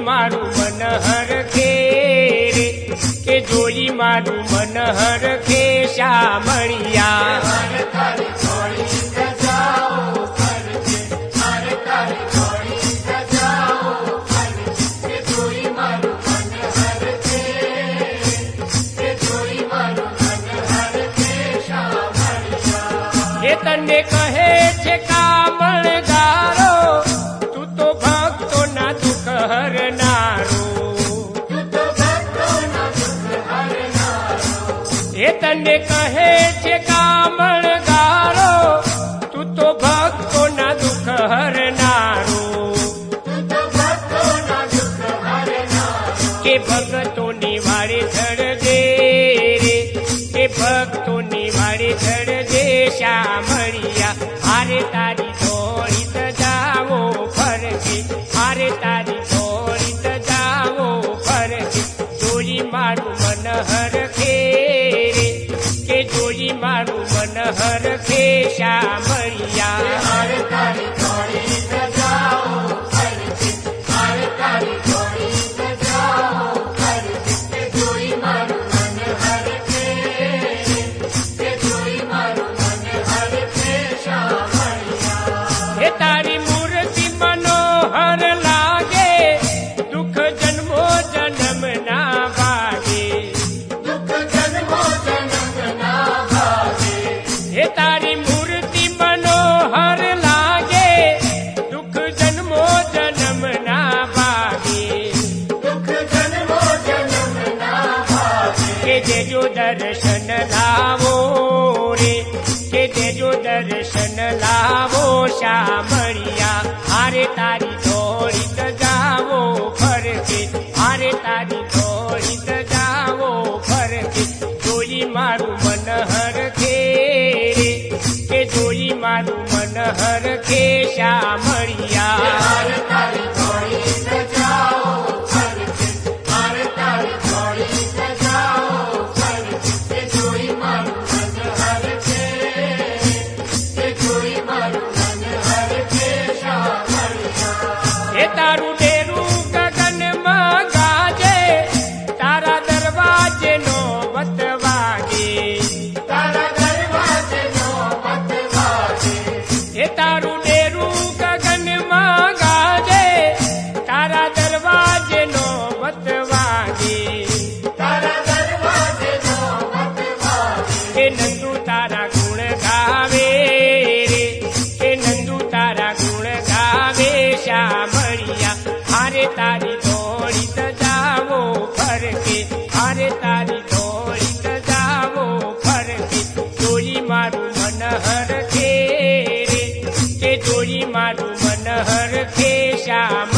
मारू मन हर खे रे, के जोई मारू मन हर खे श्यामळिया। तने कहे छे कामणगारो, तू तो भक्तो ना दुख हरनारो। ये तने कहे छे कामणगारो, तू तो भक्तो ना दुख हरनारो। के भक्तो निवारे धड़जे रे, के भक्तो निवारे धड़जे श्यामळिया। हारे तारी थोड़ी जावो फरके, हारे तारी थोड़ी जावो फरके। जोई मारू मन हर खे रे, के जोई मारू मन हर खे श्यामळिया। हारे तारी थोड़ी जावो फरके, हारे तारी थोड़ी जावो फरके। के जोई मारू मन हर खे रे, के जोई मारू मन हर खे श्यामळिया। हे तारी मूर्ति मनोहर लागे, दुख जन्मो जन्म ना भागे, दुख जन्मो जन्म ना भागे। हे तारी मूर्ति मनोहर लागे, दुख जन्मो जन्म ना भागे, दुख जन्मो जन्म ना भागे। के जेजो दर्शन लावो रे, के जेजो दर्शन लावो श्यामळिया। हारे तारी थोड़ी जावो फरके, हारे तारी थोड़ी जावो फरके। जोई मारू मन हर खे रे, के जोई मारू मन हर खे श्यामळिया। हारे तारी थोड़ी जावो फरके, हारे तारी थोड़ी जावो फरके। के जोई मारू मन हर खे रे, के जोई मारू मन हर खे श्यामळिया। हे तारू डेरू गगन में गाजे, तारा दरवाजे नौबत वागे, तारा दरवाजे नौबत वागे। हे तारू डेरू गगन में गाजे, तारा दरवाजे नौबत वागे, तारा दरवाजे नौबत वागे। हे नंदू तारा गुण गावे रे, हे नंदू तारा गुण गावे श्यामळिया। हारे तारी थोड़ी जावो फरके, हारे तारी थोड़ी जावो फरके। जोई मारू मन हर खे रे, के जोई मारू मन हर खे श्याम